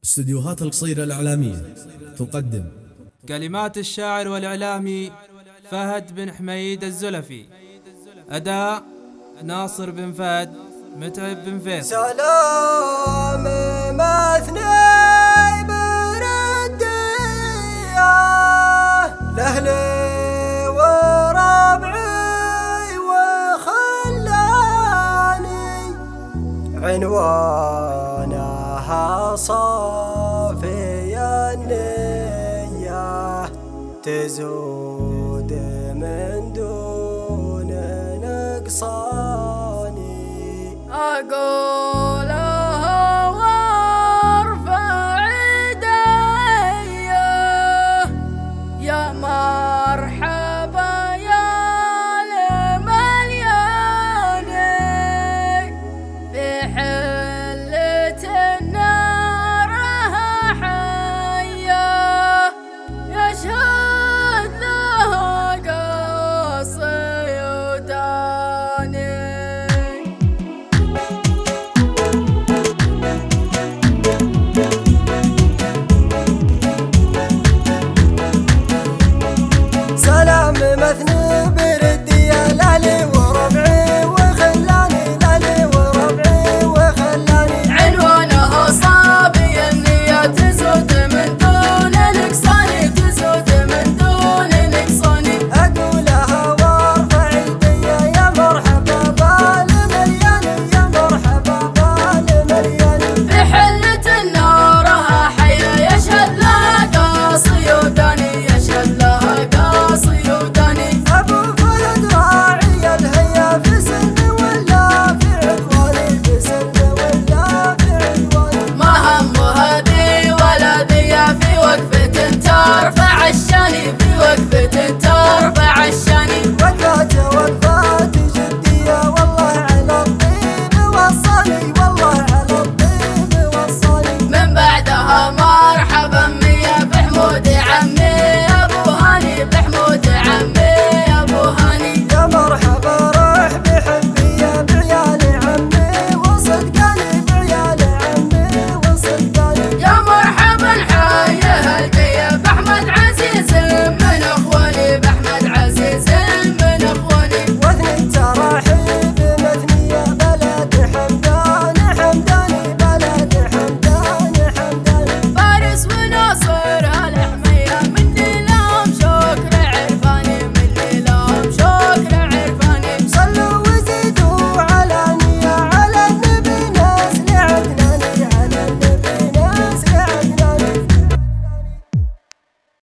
استديوهات القصيرة الإعلامية تقدم كلمات الشاعر والإعلامي فهد بن حميد الزلفي. أداء ناصر بن فهد متعب بن فيصل. سلام مثني بردية لأهلي وربعي وخلاني عنوانها صافي النية تزود من دون نقصان. أقول